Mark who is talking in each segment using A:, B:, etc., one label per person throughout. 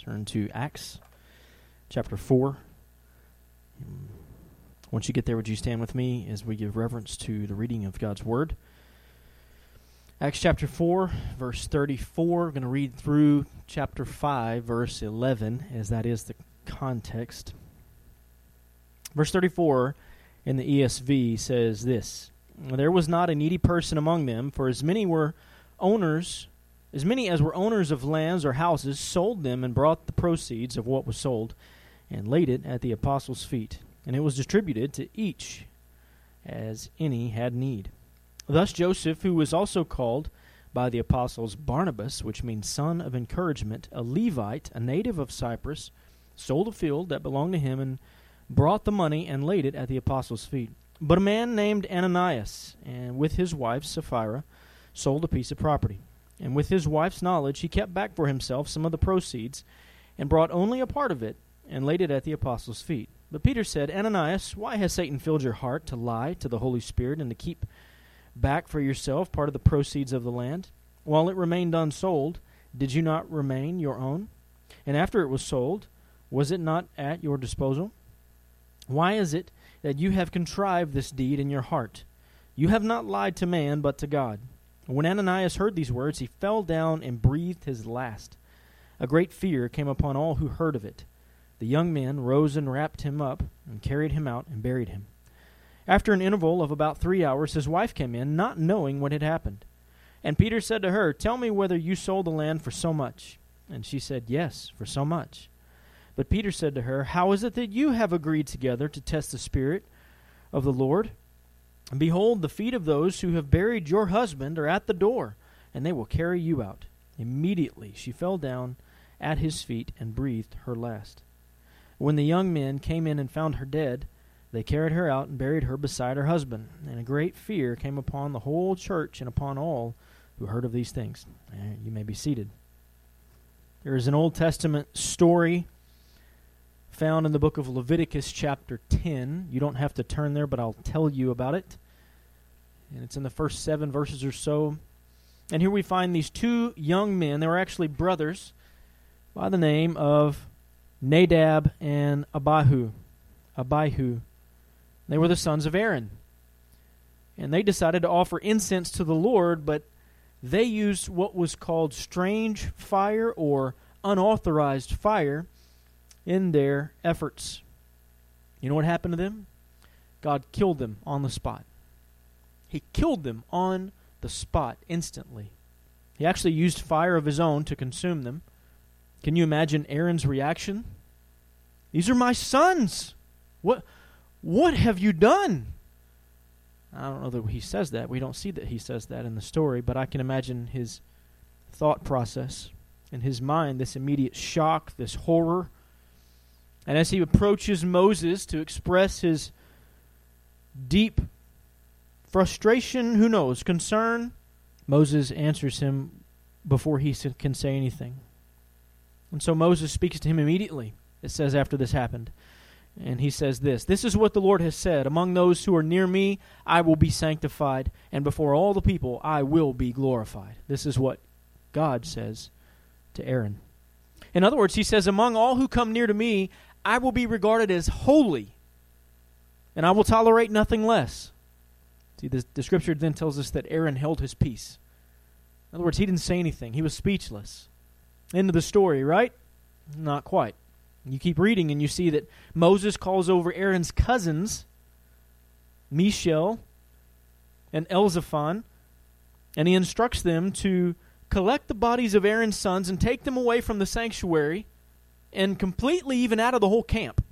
A: Turn to Acts chapter 4. Once you get there, would you stand with me as we give reverence to the reading of God's Word? Acts chapter 4, verse 34. We're going to read through chapter 5, verse 11, as that is the context. Verse 34 in the ESV says this: "There was not a needy person among them, for as many as were owners of lands or houses sold them and brought the proceeds of what was sold and laid it at the apostles' feet. And it was distributed to each as any had need. Thus Joseph, who was also called by the apostles Barnabas, which means son of encouragement, a Levite, a native of Cyprus, sold a field that belonged to him and brought the money and laid it at the apostles' feet. But a man named Ananias, and with his wife Sapphira, sold a piece of property. And with his wife's knowledge he kept back for himself some of the proceeds, and brought only a part of it, and laid it at the apostles' feet. But Peter said, Ananias, why has Satan filled your heart to lie to the Holy Spirit and to keep back for yourself part of the proceeds of the land? While it remained unsold, did you not remain your own? And after it was sold, was it not at your disposal? Why is it that you have contrived this deed in your heart? You have not lied to man, but to God." When Ananias heard these words, he fell down and breathed his last. A great fear came upon all who heard of it. The young men rose and wrapped him up and carried him out and buried him. After an interval of about 3 hours, his wife came in, not knowing what had happened. And Peter said to her, "Tell me whether you sold the land for so much." And she said, "Yes, for so much." But Peter said to her, "How is it that you have agreed together to test the Spirit of the Lord? And behold, the feet of those who have buried your husband are at the door, and they will carry you out." Immediately she fell down at his feet and breathed her last. When the young men came in and found her dead, they carried her out and buried her beside her husband. And a great fear came upon the whole church and upon all who heard of these things. You may be seated. There is an Old Testament story found in the book of Leviticus chapter 10. You don't have to turn there, but I'll tell you about it. And it's in the first 7 verses or so. And here we find these 2 young men. They were actually brothers by the name of Nadab and Abihu. They were the sons of Aaron. And they decided to offer incense to the Lord, but they used what was called strange fire or unauthorized fire in their efforts. You know what happened to them? God killed them on the spot. He killed them on the spot instantly. He actually used fire of his own to consume them. Can you imagine Aaron's reaction? "These are my sons. What have you done?" I don't know that he says that. We don't see that he says that in the story, but I can imagine his thought process. In his mind, this immediate shock, this horror. And as he approaches Moses to express his deep frustration, who knows, concern, Moses answers him before he can say anything. And so Moses speaks to him immediately, it says, after this happened. And he says this: "This is what the Lord has said, among those who are near me, I will be sanctified, and before all the people I will be glorified." This is what God says to Aaron. In other words, he says, among all who come near to me, I will be regarded as holy, and I will tolerate nothing less. See, the scripture then tells us that Aaron held his peace. In other words, he didn't say anything. He was speechless. End of the story, right? Not quite. You keep reading and you see that Moses calls over Aaron's cousins, Mishael and Elzaphan, and he instructs them to collect the bodies of Aaron's sons and take them away from the sanctuary and completely even out of the whole camp.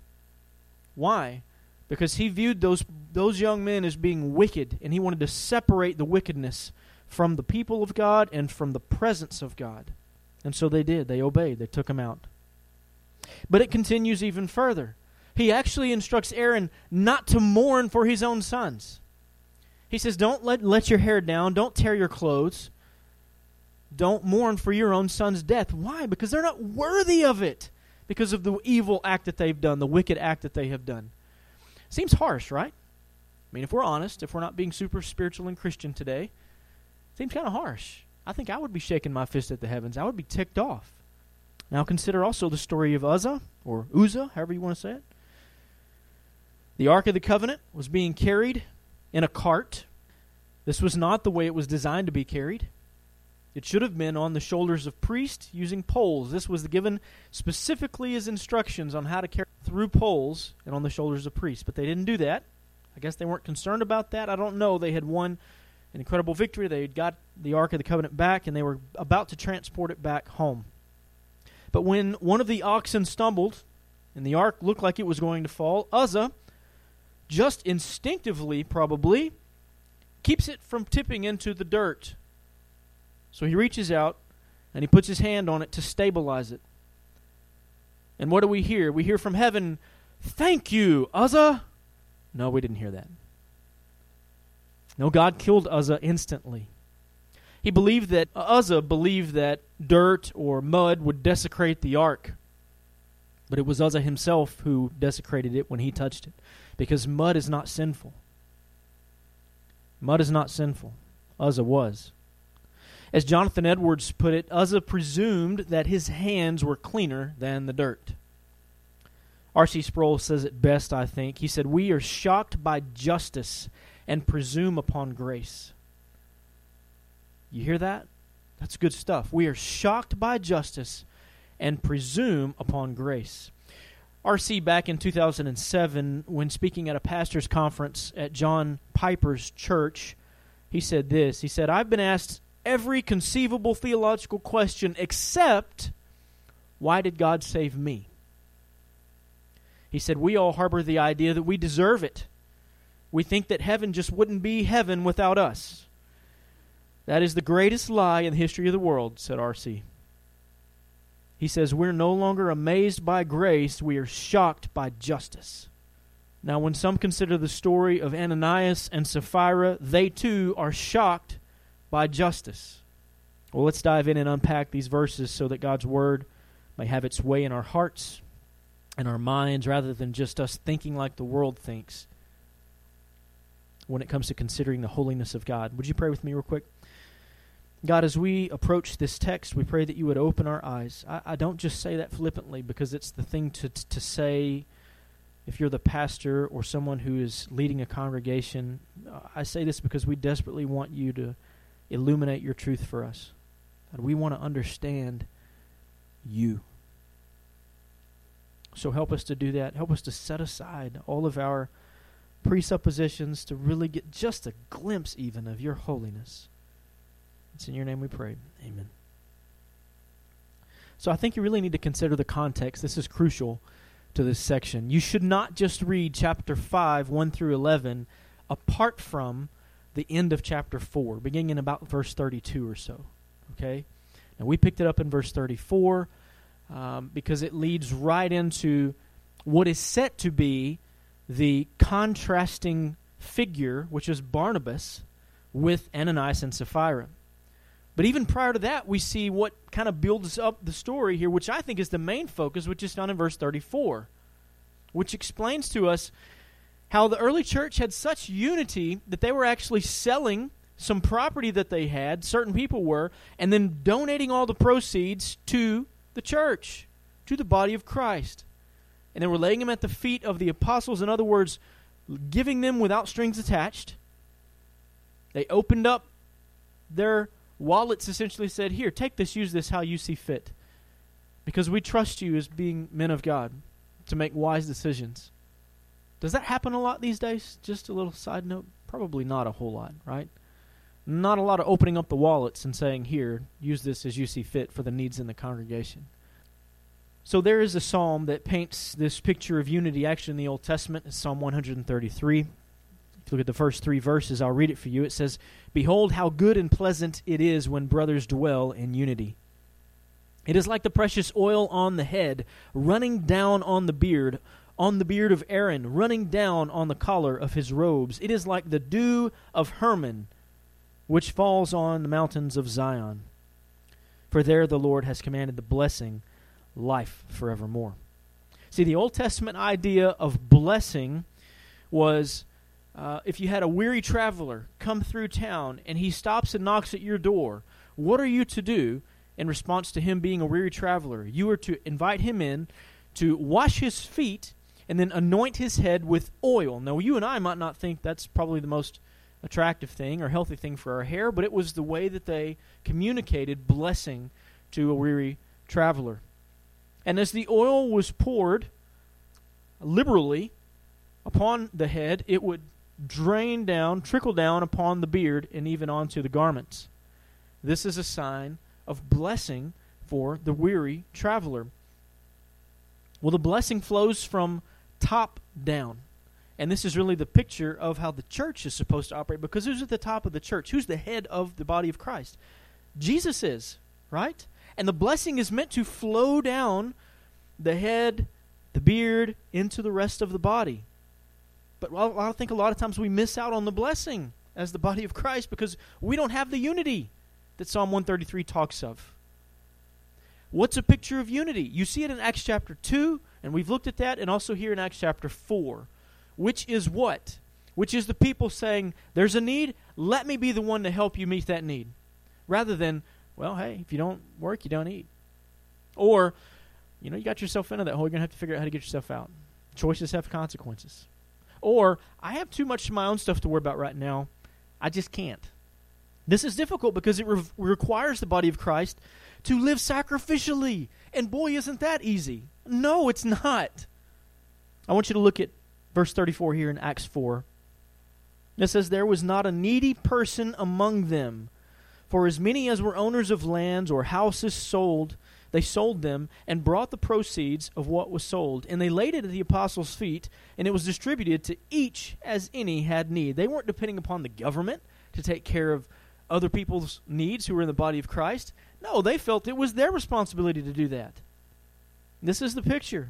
A: Why? Because he viewed those young men as being wicked, and he wanted to separate the wickedness from the people of God and from the presence of God. And so they did. They obeyed. They took them out. But it continues even further. He actually instructs Aaron not to mourn for his own sons. He says, don't let your hair down. Don't tear your clothes. Don't mourn for your own son's death. Why? Because they're not worthy of it. Because of the evil act that they've done, the wicked act that they have done. Seems harsh, right? I mean, if we're honest, if we're not being super spiritual and Christian today, seems kind of harsh. I think I would be shaking my fist at the heavens. I would be ticked off. Now consider also the story of Uzzah, or Uzzah, however you want to say it. The Ark of the Covenant was being carried in a cart. This was not the way it was designed to be carried. It should have been on the shoulders of priests using poles. This was given specifically as instructions on how to carry through poles and on the shoulders of priests. But they didn't do that. I guess they weren't concerned about that. I don't know. They had won an incredible victory. They had got the Ark of the Covenant back, and they were about to transport it back home. But when one of the oxen stumbled, and the ark looked like it was going to fall, Uzzah, just instinctively probably, keeps it from tipping into the dirt. So he reaches out, and he puts his hand on it to stabilize it. And what do we hear? We hear from heaven, "Thank you, Uzzah." No, we didn't hear that. No, God killed Uzzah instantly. Uzzah believed that dirt or mud would desecrate the ark. But it was Uzzah himself who desecrated it when he touched it. Because mud is not sinful. Mud is not sinful. Uzzah was. As Jonathan Edwards put it, Uzzah presumed that his hands were cleaner than the dirt. R.C. Sproul says it best, I think. He said, "We are shocked by justice and presume upon grace." You hear that? That's good stuff. We are shocked by justice and presume upon grace. R.C. back in 2007, when speaking at a pastor's conference at John Piper's church, he said this. He said, "I've been asked every conceivable theological question except, why did God save me?" He said, "We all harbor the idea that we deserve it. We think that heaven just wouldn't be heaven without us. That is the greatest lie in the history of the world," said R.C. He says, "We're no longer amazed by grace, we are shocked by justice." Now, when some consider the story of Ananias and Sapphira, they too are shocked by justice. Well, let's dive in and unpack these verses so that God's Word may have its way in our hearts and our minds rather than just us thinking like the world thinks when it comes to considering the holiness of God. Would you pray with me real quick? God, as we approach this text, we pray that you would open our eyes. I don't just say that flippantly because it's the thing to say if you're the pastor or someone who is leading a congregation. I say this because we desperately want you to illuminate your truth for us. God, we want to understand you. So help us to do that. Help us to set aside all of our presuppositions to really get just a glimpse even of your holiness. It's in your name we pray. Amen. So I think you really need to consider the context. This is crucial to this section. You should not just read chapter 5, 1 through 11, apart from the end of chapter 4, beginning in about verse 32 or so. Okay? Now we picked it up in verse 34 because it leads right into what is set to be the contrasting figure, which is Barnabas, with Ananias and Sapphira. But even prior to that, we see what kind of builds up the story here, which I think is the main focus, which is found in verse 34, which explains to us how the early church had such unity that they were actually selling some property that they had, certain people were, and then donating all the proceeds to the church, to the body of Christ. And they were laying them at the feet of the apostles. In other words, giving them without strings attached. They opened up their wallets, essentially said, "Here, take this, use this how you see fit. Because we trust you as being men of God to make wise decisions." Does that happen a lot these days? Just a little side note. Probably not a whole lot, right? Not a lot of opening up the wallets and saying, "Here, use this as you see fit for the needs in the congregation." So there is a psalm that paints this picture of unity actually in the Old Testament. It's Psalm 133. If you look at the first 3 verses, I'll read it for you. It says, "Behold how good and pleasant it is when brothers dwell in unity. It is like the precious oil on the head, running down on the beard of Aaron, running down on the collar of his robes. It is like the dew of Hermon, which falls on the mountains of Zion. For there the Lord has commanded the blessing, life forevermore." See, the Old Testament idea of blessing was if you had a weary traveler come through town and he stops and knocks at your door, what are you to do? in response to him being a weary traveler. You are to invite him in to wash his feet and then anoint his head with oil. Now, you and I might not think that's probably the most attractive thing or healthy thing for our hair, but it was the way that they communicated blessing to a weary traveler. And as the oil was poured liberally upon the head, it would drain down, trickle down upon the beard and even onto the garments. This is a sign of blessing for the weary traveler. Well, the blessing flows from top down. And this is really the picture of how the church is supposed to operate, because who's at the top of the church? Who's the head of the body of Christ? Jesus is, right? And the blessing is meant to flow down the head, the beard, into the rest of the body. But I think a lot of times we miss out on the blessing as the body of Christ because we don't have the unity that Psalm 133 talks of. What's a picture of unity? You see it in Acts chapter 2, and we've looked at that, and also here in Acts chapter 4. Which is what? Which is the people saying, there's a need, let me be the one to help you meet that need. Rather than, well, hey, if you don't work, you don't eat. Or, you got yourself into that hole, you're going to have to figure out how to get yourself out. Choices have consequences. Or, I have too much of my own stuff to worry about right now, I just can't. This is difficult because it requires the body of Christ to live sacrificially. And boy, isn't that easy. No, it's not. I want you to look at verse 34 here in Acts 4. It says, there was not a needy person among them, for as many as were owners of lands or houses they sold them and brought the proceeds of what was sold. And they laid it at the apostles' feet, and it was distributed to each as any had need. They weren't depending upon the government to take care of other people's needs who were in the body of Christ. No, they felt it was their responsibility to do that. This is the picture.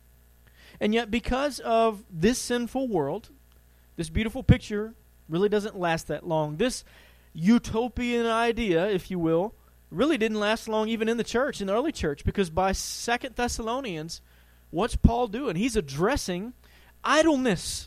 A: And yet, because of this sinful world, this beautiful picture really doesn't last that long. This utopian idea, if you will, really didn't last long even in the church, in the early church, because by 2 Thessalonians, what's Paul doing? He's addressing idleness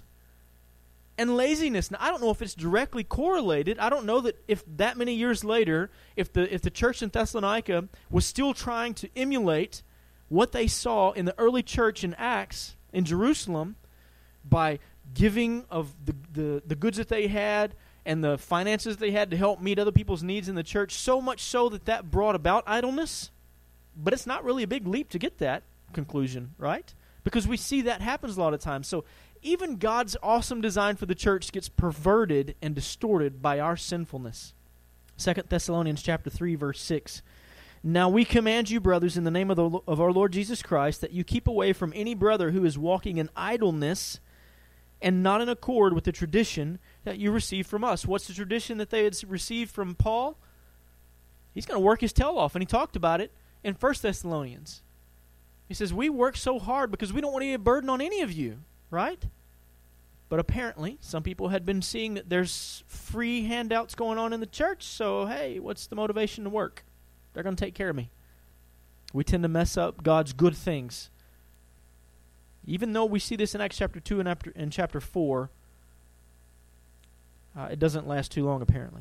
A: and laziness. Now, I don't know if it's directly correlated. I don't know that if that many years later, if the church in Thessalonica was still trying to emulate what they saw in the early church in Acts in Jerusalem by giving of the goods that they had and the finances they had to help meet other people's needs in the church, so much so that brought about idleness. But it's not really a big leap to get that conclusion, right? Because we see that happens a lot of times. So even God's awesome design for the church gets perverted and distorted by our sinfulness. 2 Thessalonians chapter 3, verse 6. Now we command you, brothers, in the name of our Lord Jesus Christ, that you keep away from any brother who is walking in idleness and not in accord with the tradition that you received from us. What's the tradition that they had received from Paul? He's going to work his tail off, and he talked about it in 1 Thessalonians. He says, we work so hard because we don't want any burden on any of you, right? But apparently, some people had been seeing that there's free handouts going on in the church, so hey, what's the motivation to work? They're going to take care of me. We tend to mess up God's good things. Even though we see this in Acts chapter 2 and in chapter 4, it doesn't last too long, apparently.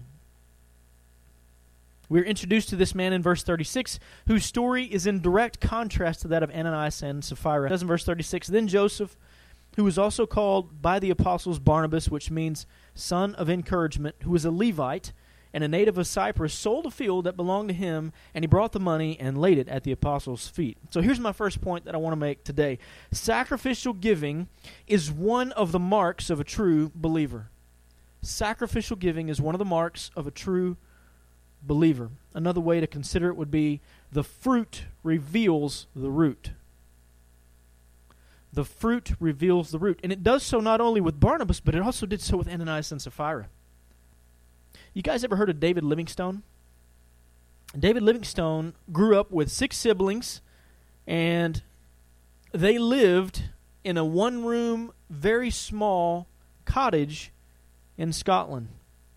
A: We're introduced to this man in verse 36, whose story is in direct contrast to that of Ananias and Sapphira. It says in verse 36, then Joseph, who was also called by the apostles Barnabas, which means son of encouragement, who was a Levite and a native of Cyprus, sold a field that belonged to him, and he brought the money and laid it at the apostles' feet. So here's my first point that I want to make today. Sacrificial giving is one of the marks of a true believer. Sacrificial giving is one of the marks of a true believer. Another way to consider it would be the fruit reveals the root. The fruit reveals the root. And it does so not only with Barnabas, but it also did so with Ananias and Sapphira. You guys ever heard of David Livingstone? David Livingstone grew up with 6 siblings, and they lived in a one-room, very small cottage in Scotland.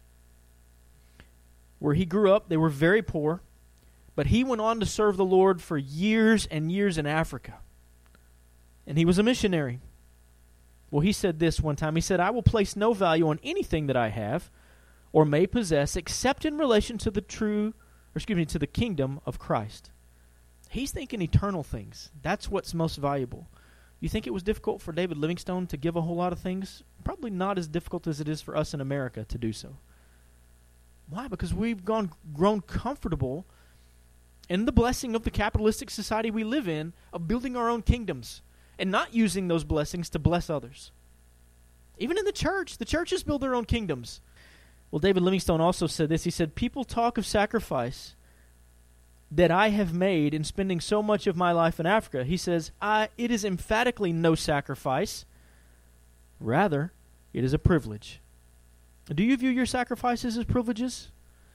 A: Where he grew up, they were very poor, but he went on to serve the Lord for years and years in Africa. And he was a missionary. Well, he said this one time. He said, I will place no value on anything that I have or may possess except in relation to the to the kingdom of Christ. He's thinking eternal things. That's what's most valuable. You think it was difficult for David Livingstone to give a whole lot of things? Probably not as difficult as it is for us in America to do so. Why? Because we've grown comfortable in the blessing of the capitalistic society we live in, of building our own kingdoms and not using those blessings to bless others. Even in the churches build their own kingdoms. Well, David Livingstone also said this. He said, people talk of sacrifice that I have made in spending so much of my life in Africa. He says, it is emphatically no sacrifice. Rather, it is a privilege. Do you view your sacrifices as privileges?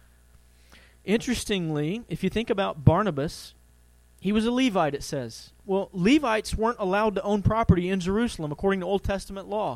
A: Interestingly, if you think about Barnabas, he was a Levite, it says. Well, Levites weren't allowed to own property in Jerusalem according to Old Testament law.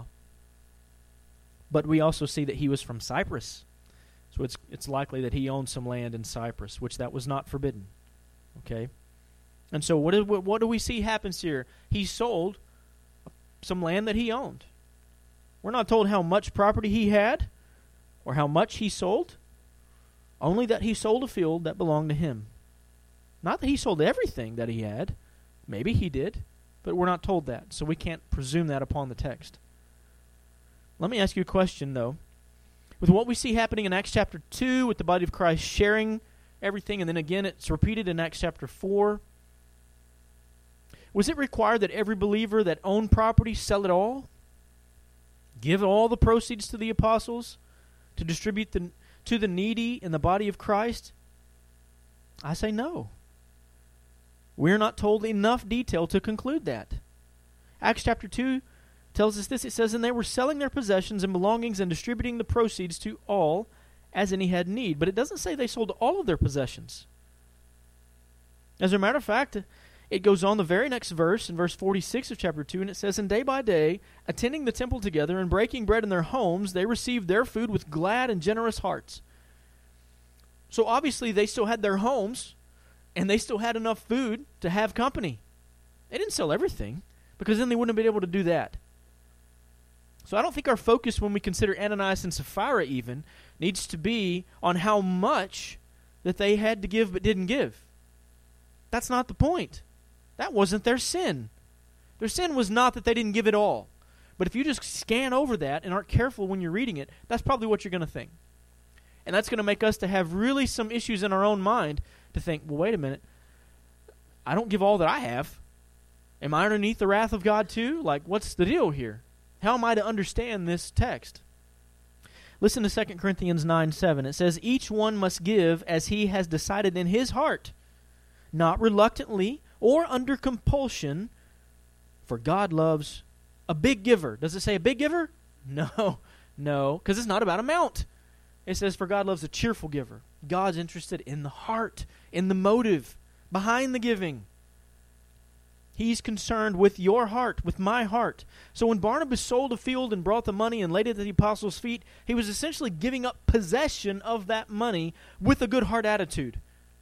A: But we also see that he was from Cyprus. So it's likely that he owned some land in Cyprus, which that was not forbidden. Okay? And so what do we see happens here? He sold some land that he owned. We're not told how much property he had or how much he sold. Only that he sold a field that belonged to him. Not that he sold everything that he had. Maybe he did, but we're not told that, so we can't presume that upon the text. Let me ask you a question, though. With what we see happening in Acts chapter 2, with the body of Christ sharing everything, and then again it's repeated in Acts chapter 4, was it required that every believer that owned property sell it all? Give all the proceeds to the apostles to distribute to the needy in the body of Christ? I say no. We're not told enough detail to conclude that. Acts chapter 2 tells us this. It says, and they were selling their possessions and belongings and distributing the proceeds to all as any had need. But it doesn't say they sold all of their possessions. As a matter of fact, it goes on the very next verse, in verse 46 of chapter 2, and it says, and day by day, attending the temple together and breaking bread in their homes, they received their food with glad and generous hearts. So obviously they still had their homes, and they still had enough food to have company. They didn't sell everything, because then they wouldn't have been able to do that. So I don't think our focus when we consider Ananias and Sapphira even needs to be on how much that they had to give but didn't give. That's not the point. That wasn't their sin. Their sin was not that they didn't give it all. But if you just scan over that and aren't careful when you're reading it, that's probably what you're going to think. And that's going to make us to have really some issues in our own mind to think, well, wait a minute. I don't give all that I have. Am I underneath the wrath of God too? Like, what's the deal here? How am I to understand this text? Listen to 2 Corinthians 9:7. It says, each one must give as he has decided in his heart, not reluctantly or under compulsion, for God loves a big giver. Does it say a big giver? No, because it's not about amount. It says, for God loves a cheerful giver. God's interested in the heart, in the motive behind the giving. He's concerned with your heart, with my heart. So when Barnabas sold a field and brought the money and laid it at the apostles' feet, he was essentially giving up possession of that money with a good heart attitude.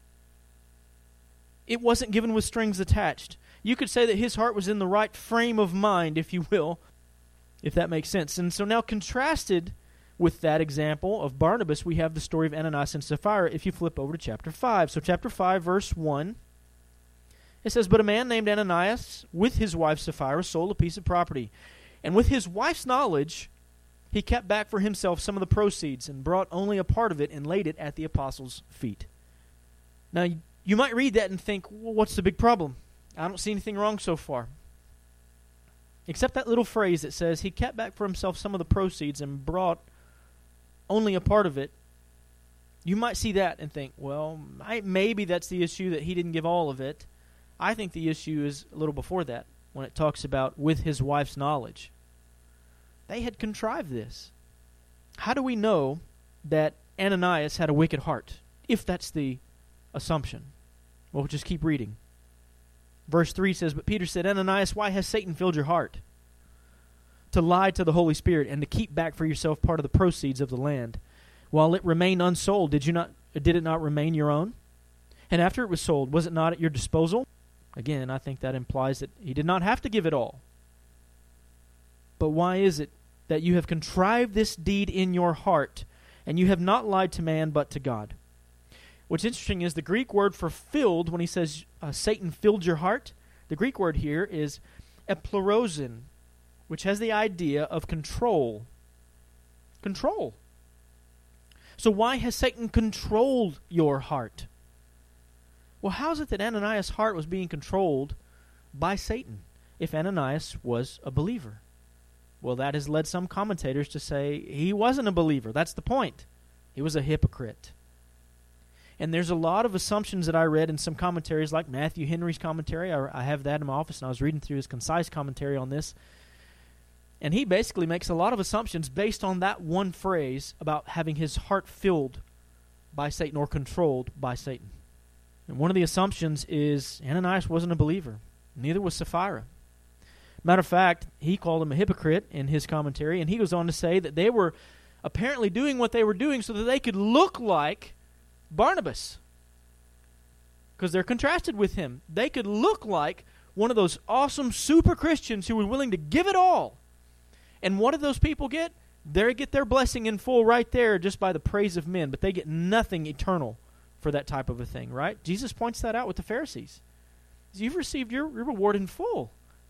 A: It wasn't given with strings attached. You could say that his heart was in the right frame of mind, if you will, if that makes sense. And so now contrasted with that example of Barnabas, we have the story of Ananias and Sapphira if you flip over to chapter 5. So chapter 5, verse 1. It says, but a man named Ananias, with his wife Sapphira, sold a piece of property. And with his wife's knowledge, he kept back for himself some of the proceeds and brought only a part of it and laid it at the apostles' feet. Now, you might read that and think, well, what's the big problem? I don't see anything wrong so far. Except that little phrase that says he kept back for himself some of the proceeds and brought only a part of it. You might see that and think, well, maybe that's the issue, that he didn't give all of it. I think the issue is a little before that, when it talks about with his wife's knowledge. They had contrived this. How do we know that Ananias had a wicked heart, if that's the assumption? Well, we'll just keep reading. Verse 3 says, but Peter said, Ananias, why has Satan filled your heart to lie to the Holy Spirit and to keep back for yourself part of the proceeds of the land? While it remained unsold, did it not remain your own? And after it was sold, was it not at your disposal? Again, I think that implies that he did not have to give it all. But why is it that you have contrived this deed in your heart, and you have not lied to man but to God? What's interesting is the Greek word for filled, when he says Satan filled your heart, the Greek word here is eplerosin, which has the idea of control. Control. So why has Satan controlled your heart? Well, how is it that Ananias' heart was being controlled by Satan if Ananias was a believer? Well, that has led some commentators to say he wasn't a believer. That's the point. He was a hypocrite. And there's a lot of assumptions that I read in some commentaries, like Matthew Henry's commentary. I have that in my office, and I was reading through his concise commentary on this. And he basically makes a lot of assumptions based on that one phrase about having his heart filled by Satan or controlled by Satan. And one of the assumptions is Ananias wasn't a believer. Neither was Sapphira. Matter of fact, he called him a hypocrite in his commentary, and he goes on to say that they were apparently doing what they were doing so that they could look like Barnabas, because they're contrasted with him. They could look like one of those awesome super Christians who were willing to give it all. And what do those people get? They get their blessing in full right there just by the praise of men, but they get nothing eternal for that type of a thing, right? Jesus points that out with the Pharisees. You've received your reward in full.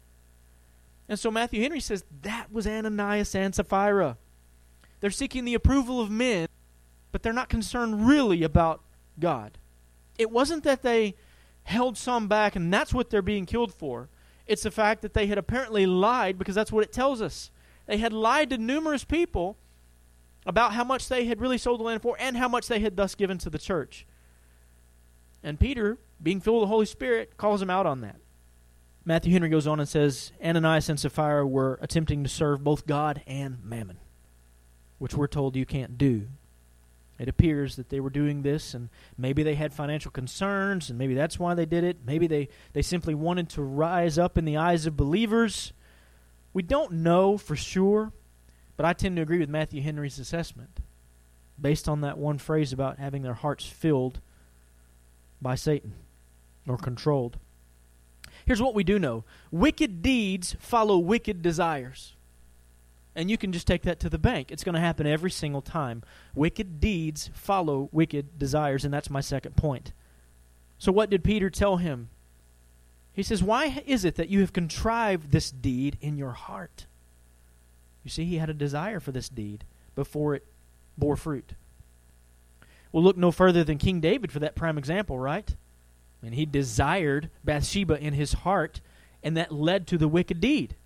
A: And so Matthew Henry says that was Ananias and Sapphira. They're seeking the approval of men, but they're not concerned really about God. It wasn't that they held some back and that's what they're being killed for. It's the fact that they had apparently lied, because that's what it tells us. They had lied to numerous people about how much they had really sold the land for and how much they had thus given to the church. And Peter, being filled with the Holy Spirit, calls him out on that. Matthew Henry goes on and says, Ananias and Sapphira were attempting to serve both God and mammon, which we're told you can't do. It appears that they were doing this, and maybe they had financial concerns, and maybe that's why they did it. Maybe they simply wanted to rise up in the eyes of believers. We don't know for sure, but I tend to agree with Matthew Henry's assessment based on that one phrase about having their hearts filled by Satan or controlled. Here's what we do know. Wicked deeds follow wicked desires. And you can just take that to the bank. It's going to happen every single time. Wicked deeds follow wicked desires, and that's my second point. So what did Peter tell him? He says, why is it that you have contrived this deed in your heart? You see, he had a desire for this deed before it bore fruit. We'll look no further than King David for that prime example, right? And he desired Bathsheba in his heart, and that led to the wicked deed.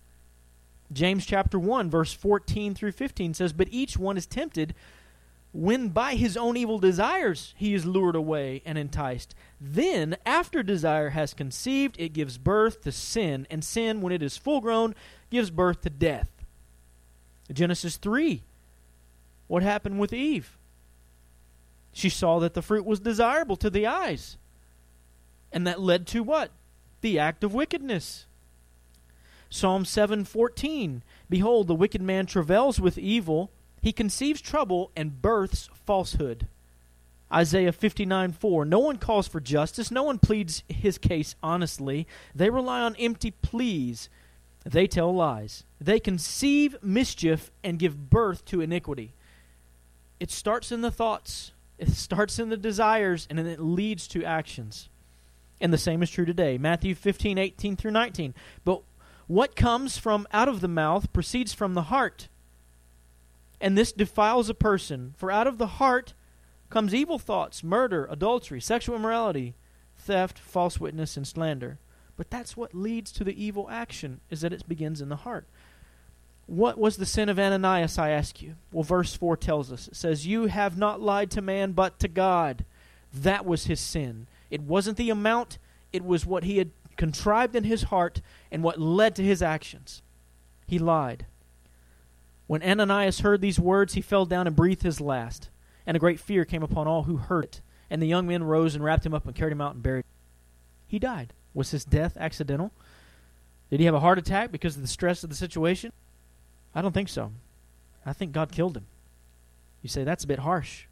A: James chapter 1, verse 14 through 15 says, but each one is tempted when by his own evil desires he is lured away and enticed. Then, after desire has conceived, it gives birth to sin, and sin, when it is full grown, gives birth to death. Genesis 3, what happened with Eve? She saw that the fruit was desirable to the eyes. And that led to what? The act of wickedness. Psalm 7:14, behold, the wicked man travails with evil. He conceives trouble and births falsehood. Isaiah 59:4, no one calls for justice. No one pleads his case honestly. They rely on empty pleas. They tell lies. They conceive mischief and give birth to iniquity. It starts in the thoughts. It starts in the desires, and then it leads to actions. And the same is true today. Matthew 15:18 through 19. But what comes from out of the mouth proceeds from the heart. And this defiles a person. For out of the heart comes evil thoughts, murder, adultery, sexual immorality, theft, false witness, and slander. But that's what leads to the evil action, is that it begins in the heart. What was the sin of Ananias, I ask you? Well, verse 4 tells us. It says, you have not lied to man but to God. That was his sin. It wasn't the amount, it was what he had contrived in his heart and what led to his actions. He lied. When Ananias heard these words, he fell down and breathed his last. And a great fear came upon all who heard it. And the young men rose and wrapped him up and carried him out and buried him. He died. Was his death accidental? Did he have a heart attack because of the stress of the situation? I don't think so. I think God killed him. You say, that's a bit harsh.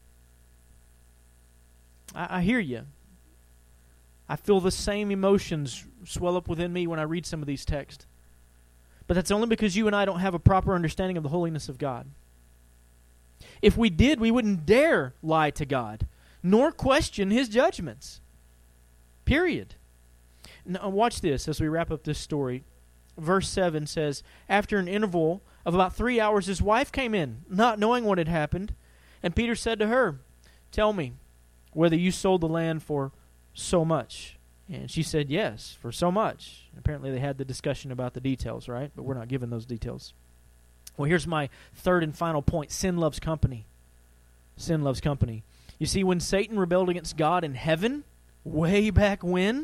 A: I hear you. I feel the same emotions swell up within me when I read some of these texts. But that's only because you and I don't have a proper understanding of the holiness of God. If we did, we wouldn't dare lie to God. nor question his judgments. Period. Now, watch this as we wrap up this story. Verse 7 says, after an interval of about 3 hours, his wife came in, not knowing what had happened. And Peter said to her, tell me whether you sold the land for so much. And she said, yes, for so much. Apparently they had the discussion about the details, right? But we're not given those details. Well, here's my third and final point. Sin loves company. Sin loves company. You see, when Satan rebelled against God in heaven, way back when,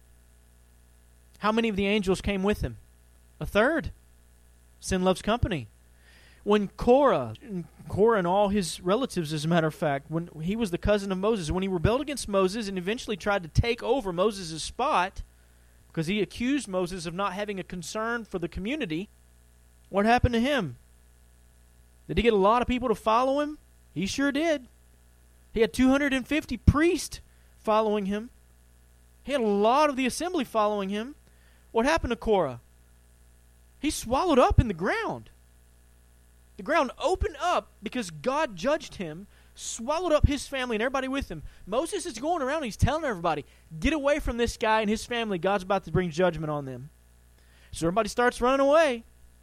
A: how many of the angels came with him? A third. Sin loves company. When Korah and all his relatives, as a matter of fact, when he was the cousin of Moses, when he rebelled against Moses and eventually tried to take over Moses' spot, because he accused Moses of not having a concern for the community, what happened to him? Did he get a lot of people to follow him? He sure did. He had 250 priests following him. He had a lot of the assembly following him. What happened to Korah? He's swallowed up in the ground. The ground opened up because God judged him, swallowed up his family and everybody with him. Moses is going around and he's telling everybody, get away from this guy and his family. God's about to bring judgment on them. So everybody starts running away.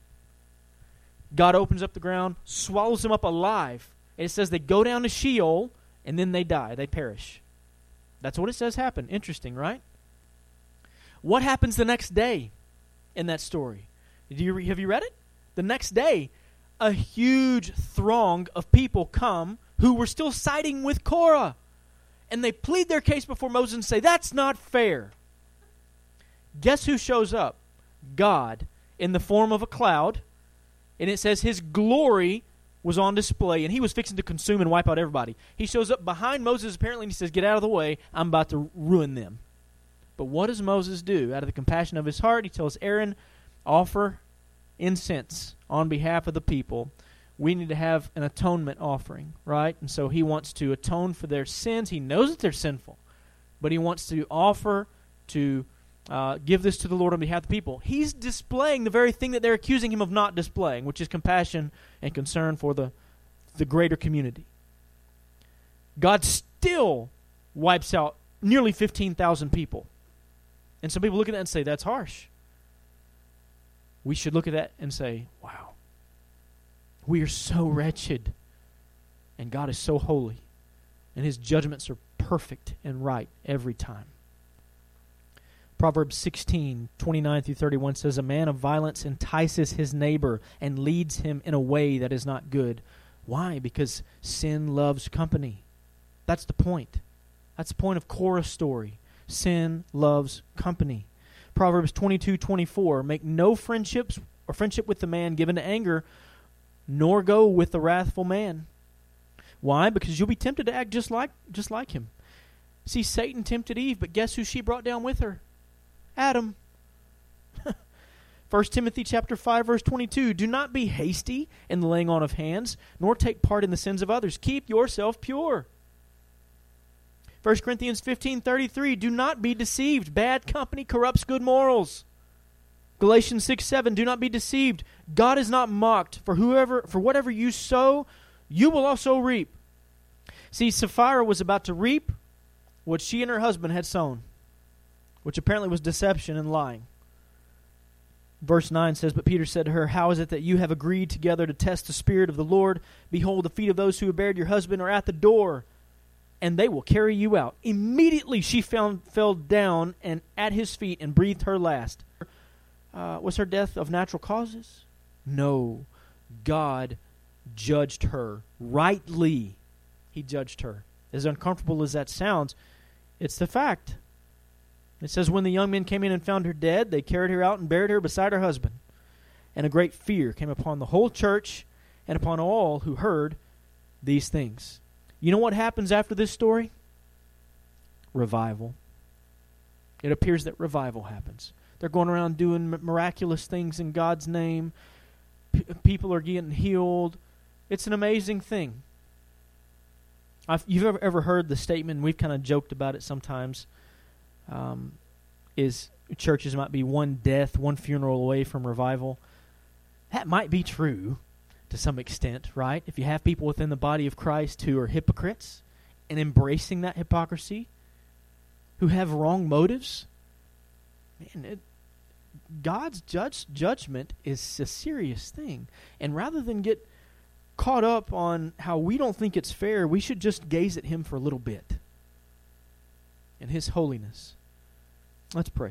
A: God opens up the ground, swallows them up alive. And it says they go down to Sheol and then they die. They perish. That's what it says happened. Interesting, right? What happens the next day in that story? Have you read it? The next day, a huge throng of people come who were still siding with Korah. And they plead their case before Moses and say, that's not fair. Guess who shows up? God, in the form of a cloud. And it says his glory was on display, and he was fixing to consume and wipe out everybody. He shows up behind Moses apparently, and he says, get out of the way. I'm about to ruin them. But what does Moses do? Out of the compassion of his heart, he tells Aaron, offer incense on behalf of the people. We need to have an atonement offering, right? And so he wants to atone for their sins. He knows that they're sinful, but he wants to offer to give this to the Lord on behalf of the people. He's displaying the very thing that they're accusing him of not displaying, which is compassion and concern for the greater community. God still wipes out nearly 15,000 people. And some people look at that and say, that's harsh. We should look at that and say, wow, we are so wretched, and God is so holy, and his judgments are perfect and right every time. Proverbs 16:29-31 says, a man of violence entices his neighbor and leads him in a way that is not good. Why? Because sin loves company. That's the point. That's the point of Korah's story. Sin loves company. Proverbs 22:24, make no friendship with the man given to anger, nor go with the wrathful man. Why? Because you'll be tempted to act just like him. See, Satan tempted Eve, but guess who she brought down with her? Adam. 1 Timothy chapter 5, verse 22, do not be hasty in the laying on of hands, nor take part in the sins of others. Keep yourself pure. 1 Corinthians 15:33, do not be deceived. Bad company corrupts good morals. Galatians 6:7, do not be deceived. God is not mocked. For whatever you sow, you will also reap. See, Sapphira was about to reap what she and her husband had sown, which apparently was deception and lying. Verse 9 says, but Peter said to her, how is it that you have agreed together to test the Spirit of the Lord? Behold, the feet of those who have buried your husband are at the door, and they will carry you out. Immediately she fell down and at his feet and breathed her last. Was her death of natural causes? No. God judged her rightly. He judged her. As uncomfortable as that sounds, it's the fact. It says, when the young men came in and found her dead, they carried her out and buried her beside her husband. And a great fear came upon the whole church and upon all who heard these things. You know what happens after this story? Revival. It appears that revival happens. They're going around doing miraculous things in God's name. People are getting healed. It's an amazing thing. You've ever heard the statement, we've kind of joked about it sometimes, is churches might be one death, one funeral away from revival. That might be true to some extent, right? If you have people within the body of Christ who are hypocrites and embracing that hypocrisy, who have wrong motives, man, God's judgment is a serious thing. And rather than get caught up on how we don't think it's fair, we should just gaze at Him for a little bit and His holiness. Let's pray.